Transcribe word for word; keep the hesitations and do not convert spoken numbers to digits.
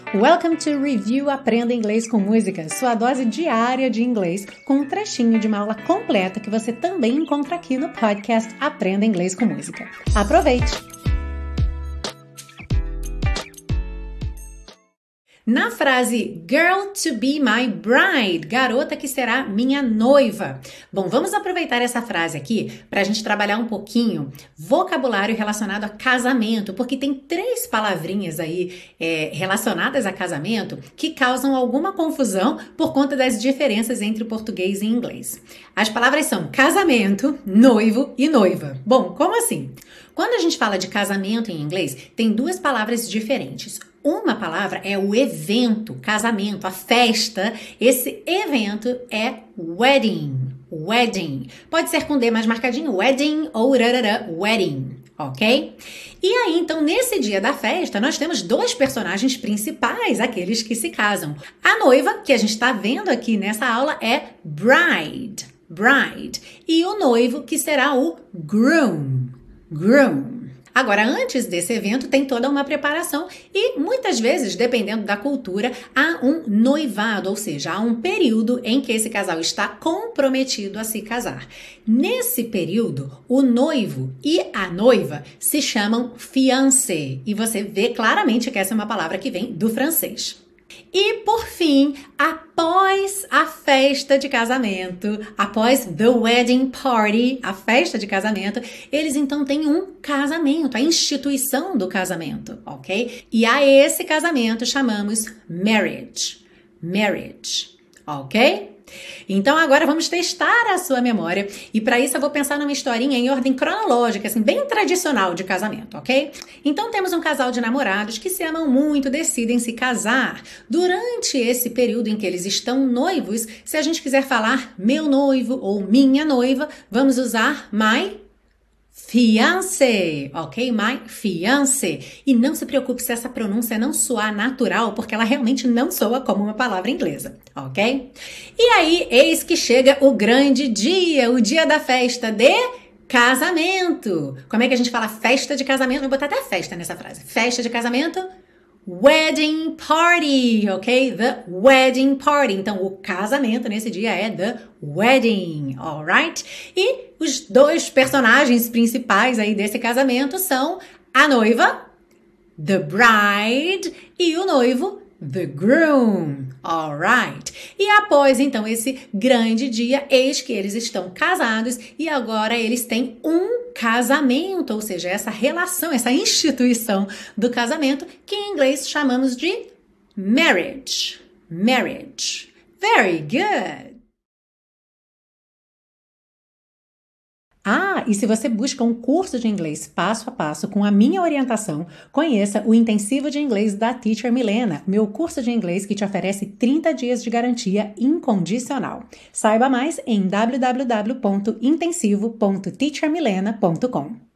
Welcome to Review Aprenda Inglês com Música, sua dose diária de inglês com um trechinho de uma aula completa que você também encontra aqui no podcast Aprenda Inglês com Música. Aproveite! Na frase Girl to be my bride, garota que será minha noiva. Bom, vamos aproveitar essa frase aqui para a gente trabalhar um pouquinho vocabulário relacionado a casamento, porque tem três palavrinhas aí é, relacionadas a casamento que causam alguma confusão por conta das diferenças entre português e inglês. As palavras são casamento, noivo e noiva. Bom, como assim? Quando a gente fala de casamento em inglês, tem duas palavras diferentes. Uma palavra é o evento, casamento, a festa. Esse evento é wedding, wedding. Pode ser com D mais marcadinho, wedding ou rarara, wedding, ok? E aí, então, nesse dia da festa, nós temos dois personagens principais, aqueles que se casam. A noiva, que a gente está vendo aqui nessa aula, é bride, bride. E o noivo, que será o groom, groom. Agora, antes desse evento, tem toda uma preparação e, muitas vezes, dependendo da cultura, há um noivado, ou seja, há um período em que esse casal está comprometido a se casar. Nesse período, o noivo e a noiva se chamam fiancé e você vê claramente que essa é uma palavra que vem do francês. E, por fim, após a festa de casamento, após the wedding party, a festa de casamento, eles então têm um casamento, a instituição do casamento, ok? E a esse casamento chamamos marriage, marriage, ok? Então agora vamos testar a sua memória e para isso eu vou pensar numa historinha em ordem cronológica, assim, bem tradicional de casamento, ok? Então temos um casal de namorados que se amam muito, decidem se casar. Durante esse período em que eles estão noivos, se a gente quiser falar meu noivo ou minha noiva, vamos usar my fiancé, ok? My fiancé. E não se preocupe se essa pronúncia não soar natural, porque ela realmente não soa como uma palavra inglesa, ok? E aí, eis que chega o grande dia, o dia da festa de casamento. Como é que a gente fala festa de casamento? Vou botar até festa nessa frase. Festa de casamento? Wedding party, ok? The wedding party. Então, o casamento nesse dia é the wedding, alright? E os dois personagens principais aí desse casamento são a noiva, the bride, e o noivo, the groom, alright? E após, então, esse grande dia, eis que eles estão casados e agora eles têm um casamento, ou seja, essa relação, essa instituição do casamento, que em inglês chamamos de marriage, marriage. Very good! Ah, e se você busca um curso de inglês passo a passo com a minha orientação, conheça o Intensivo de Inglês da Teacher Milena, meu curso de inglês que te oferece trinta dias de garantia incondicional. Saiba mais em w w w ponto intensivo ponto teacher milena ponto com.